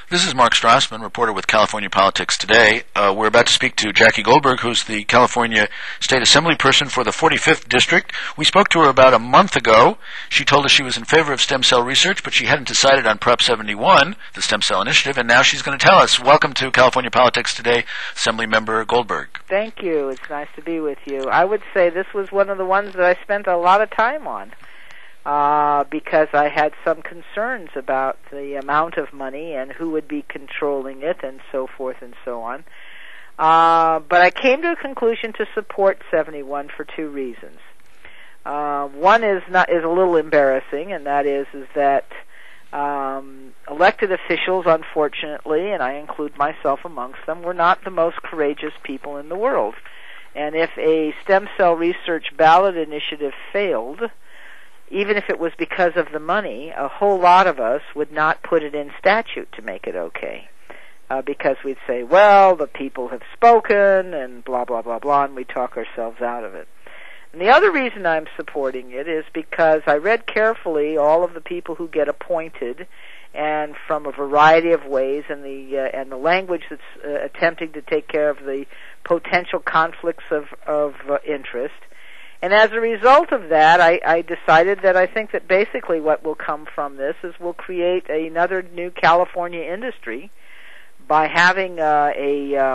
This is Mark Strassman, reporter with California Politics Today. We're about to speak to Jackie Goldberg, who's the California State Assembly person for the 45th District. We spoke to her about a month ago. She told us she was in favor of stem cell research, but she hadn't decided on Prop 71, the stem cell initiative, and now she's going to tell us. Welcome to California Politics Today, Assembly Member Goldberg. Thank you. It's nice to be with you. I would say this was one of the ones that I spent a lot of time on. Because I had some concerns about the amount of money and who would be controlling it and so forth and so on. But I came to a conclusion to support 71 for two reasons. One is a little embarrassing, and that is that elected officials, unfortunately, and I include myself amongst them, were not the most courageous people in the world. And if a stem cell research ballot initiative failed, even if it was because of the money, a whole lot of us would not put it in statute to make it okay. Because we'd say, well, the people have spoken, and blah, blah, blah, blah, and we talk ourselves out of it. And the other reason I'm supporting it is because I read carefully all of the people who get appointed, and from a variety of ways, and the language that's attempting to take care of the potential conflicts of interest. And as a result of that, I decided that I think that basically what will come from this is we'll create another new California industry by having a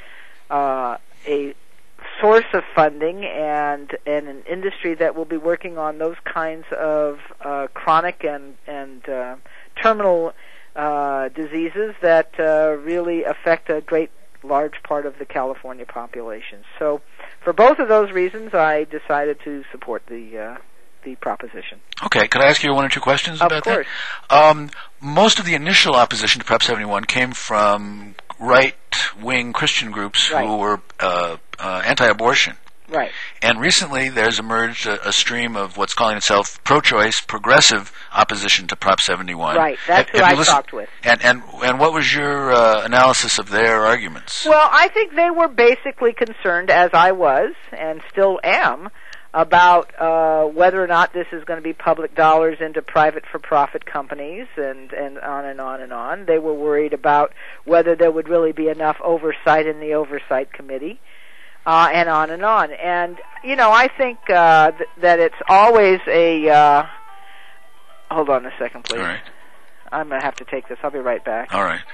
source of funding and an industry that will be working on those kinds of chronic and terminal diseases that really affect a great large part of the California population. So for both of those reasons, I decided to support the proposition. Okay, could I ask you one or two questions about that? Of course. Most of the initial opposition to Prop 71 came from right-wing Christian groups who were anti-abortion. Right. And recently there's emerged a stream of what's calling itself pro-choice, progressive opposition to Prop 71. Right, that's who I talked with. And what was your analysis of their arguments? Well, I think they were basically concerned, as I was, and still am, about whether or not this is going to be public dollars into private for-profit companies, and on and on and on. They were worried about whether there would really be enough oversight in the Oversight Committee. And on and on. And, you know, I think that it's always a... hold on a second, please. All right. I'm going to have to take this. I'll be right back. All right.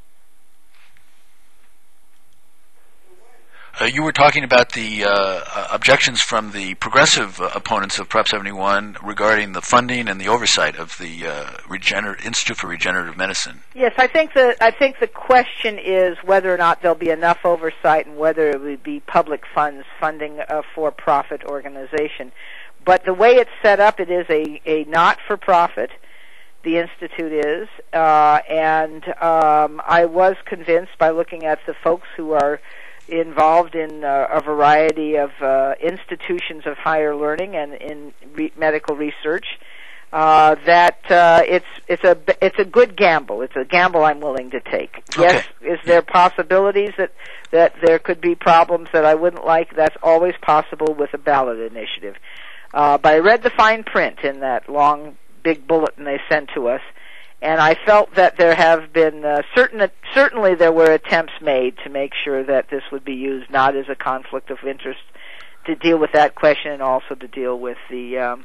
You were talking about the objections from the progressive opponents of Prop 71 regarding the funding and the oversight of the Institute for Regenerative Medicine. Yes, I think the question is whether or not there'll be enough oversight and whether it would be public funds funding a for-profit organization. But the way it's set up, it is a not-for-profit. The Institute is, and I was convinced by looking at the folks who are involved in a variety of institutions of higher learning and in medical research, that it's a good gamble. It's a gamble I'm willing to take. Okay. Yes, is there possibilities that there could be problems that I wouldn't like? That's always possible with a ballot initiative. But I read the fine print in that long, big bulletin they sent to us, and I felt that there have been certainly there were attempts made to make sure that this would be used not as a conflict of interest to deal with that question, and also to deal with the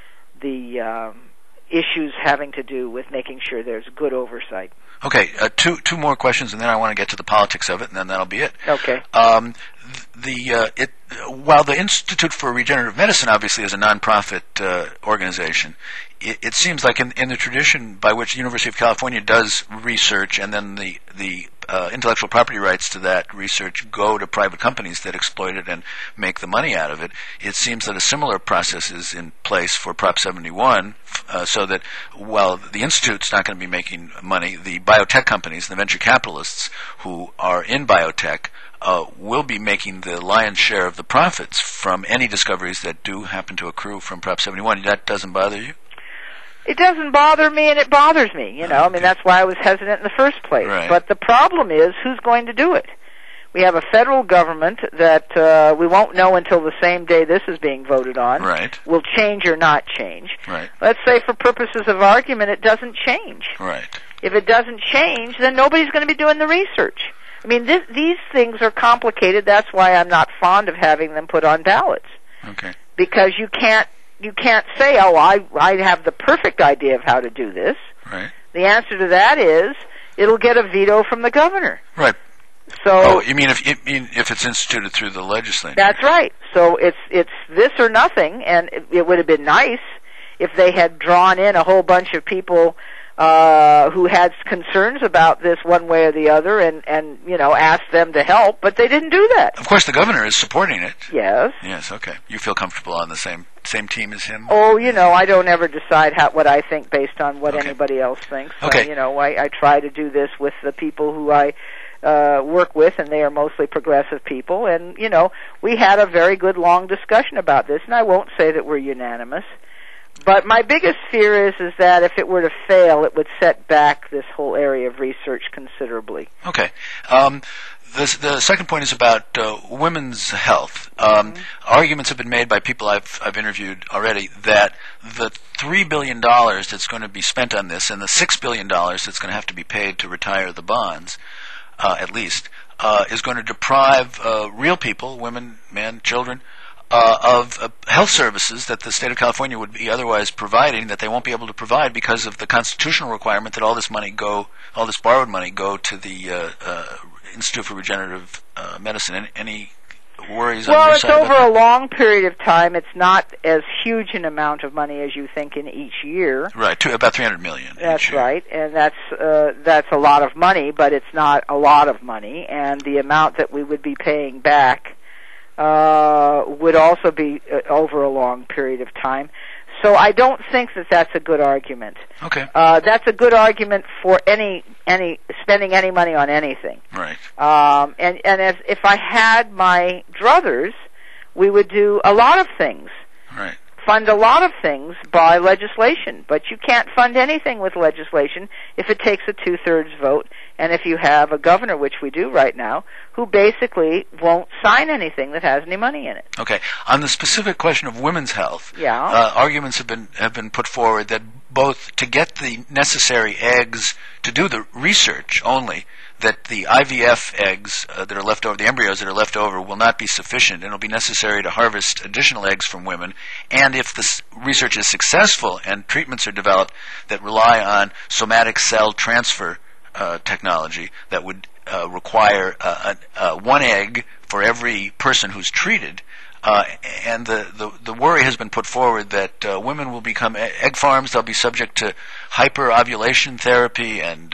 issues having to do with making sure there's good oversight. Okay, two more questions, and then I want to get to the politics of it, and then that'll be it. Okay. While the Institute for Regenerative Medicine obviously is a nonprofit organization, it seems like in the tradition by which the University of California does research, and then the intellectual property rights to that research go to private companies that exploit it and make the money out of it, it seems that a similar process is in place for Prop 71, so that while the Institute's not going to be making money, the biotech companies, the venture capitalists who are in biotech, will be making the lion's share of the profits from any discoveries that do happen to accrue from Prop 71. That doesn't bother you? It doesn't bother me, and it bothers me, you know. I mean, that's why I was hesitant in the first place. Right. But the problem is, who's going to do it? We have a federal government that we won't know until the same day this is being voted on. Right. Will change or not change. Right. Let's say for purposes of argument it doesn't change. Right. If it doesn't change, then nobody's going to be doing the research. I mean, these things are complicated. That's why I'm not fond of having them put on ballots. Okay. Because you can't say, oh, I have the perfect idea of how to do this. Right. The answer to that is it'll get a veto from the governor. Right. So you mean if it's instituted through the legislature? That's right. So it's this or nothing, and it would have been nice if they had drawn in a whole bunch of people who had concerns about this one way or the other, and asked them to help, but they didn't do that. Of course, the governor is supporting it. Yes. Yes. Okay. You feel comfortable on the same team as him? Oh, I don't ever decide what I think based on what anybody else thinks. Okay. I try to do this with the people who I work with, and they are mostly progressive people. And we had a very good long discussion about this, and I won't say that we're unanimous. But my biggest fear is that if it were to fail, it would set back this whole area of research considerably. Okay. The second point is about women's health. Arguments have been made by people I've interviewed already that the $3 billion that's going to be spent on this and the $6 billion that's going to have to be paid to retire the bonds, at least, is going to deprive real people, women, men, children, of health services that the state of California would be otherwise providing, that they won't be able to provide because of the constitutional requirement that all this borrowed money go to the Institute for Regenerative Medicine. Any worries on your side? Well, it's over a long period of time. It's not as huge an amount of money as you think in each year. Right, about $300 million. That's right, and that's a lot of money, but it's not a lot of money, and the amount that we would be paying back would also be over a long period of time. So I don't think that that's a good argument. Okay. That's a good argument for any spending any money on anything. Right. And if I had my druthers, we would do a lot of things. Right. Fund a lot of things by legislation, but you can't fund anything with legislation if it takes a 2/3 vote, and if you have a governor, which we do right now, who basically won't sign anything that has any money in it. Okay. On the specific question of women's health, arguments have been put forward that both to get the necessary eggs to do the research only, that the IVF eggs that are left over, the embryos that are left over, will not be sufficient, and it will be necessary to harvest additional eggs from women. And if this research is successful and treatments are developed that rely on somatic cell transfer technology that would require one egg for every person who's treated, and the worry has been put forward that women will become egg farms. They'll be subject to hyper-ovulation therapy and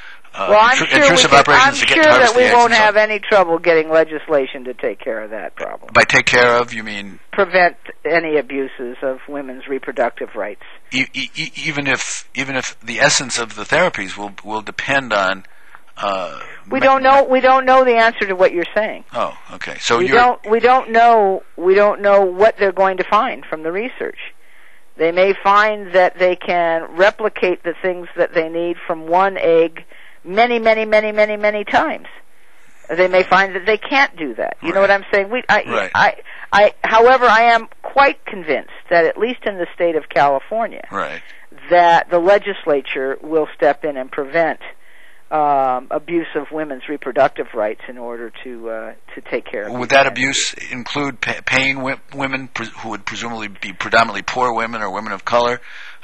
intrusive operations to get to harvest the eggs. I'm sure that we won't have any trouble getting legislation to take care of that problem. By take care of, you mean? Prevent any abuses of women's reproductive rights. Even if the essence of the therapies will depend on. We don't know the answer to what you're saying. Oh, okay. So we don't know what they're going to find from the research. They may find that they can replicate the things that they need from one egg many times. They may find that they can't do that. You know what I'm saying? However, I am quite convinced that at least in the state of California, that the legislature will step in and prevent abuse of women's reproductive rights in order to take care of. Would that abuse include paying women who would presumably be predominantly poor women or women of color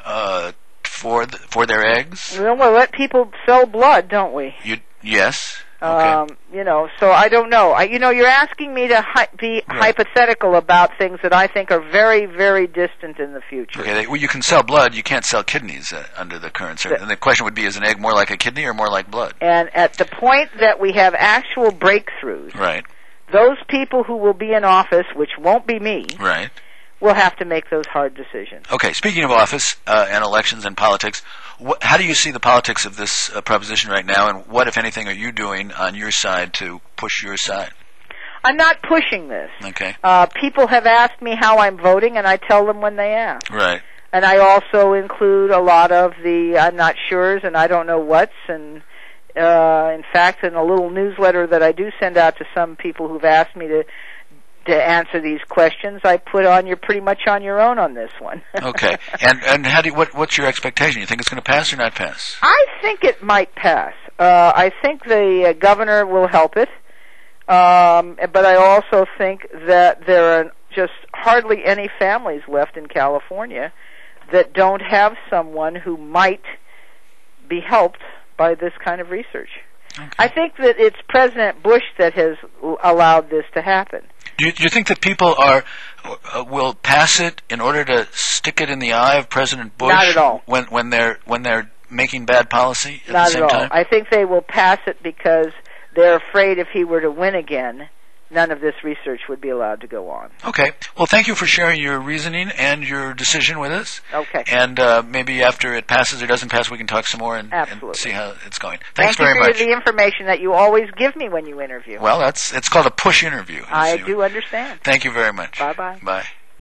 for their eggs? Well, we let people sell blood, don't we? Yes. Okay. So I don't know. You're asking me to be hypothetical about things that I think are very, very distant in the future. Okay. Well, you can sell blood. You can't sell kidneys under the current circumstances. And the question would be: is an egg more like a kidney or more like blood? And at the point that we have actual breakthroughs, those people who will be in office, which won't be me, will have to make those hard decisions. Okay. Speaking of office and elections and politics, how do you see the politics of this proposition right now, and what, if anything, are you doing on your side to push your side? I'm not pushing this. Okay. People have asked me how I'm voting, and I tell them when they ask. Right. And I also include a lot of the I'm not sures and I don't know what's, and in fact, in a little newsletter that I do send out to some people who've asked me to to answer these questions, I put on you're pretty much on your own on this one. Okay. And how do you, what's your expectation? You think it's going to pass or not pass? I think it might pass. I think the governor will help it. But I also think that there are just hardly any families left in California that don't have someone who might be helped by this kind of research. Okay. I think that it's President Bush that has allowed this to happen. Do you think that people will pass it in order to stick it in the eye of President Bush? Not at all. When they're making bad policy at Not the same at all. time? I think they will pass it because they're afraid if he were to win again, none of this research would be allowed to go on. Okay. Well, thank you for sharing your reasoning and your decision with us. Okay. And maybe after it passes or doesn't pass, we can talk some more and see how it's going. Thanks very much. Thank you for the information that you always give me when you interview. Well, it's called a push interview. I do understand. Thank you very much. Bye-bye. Bye.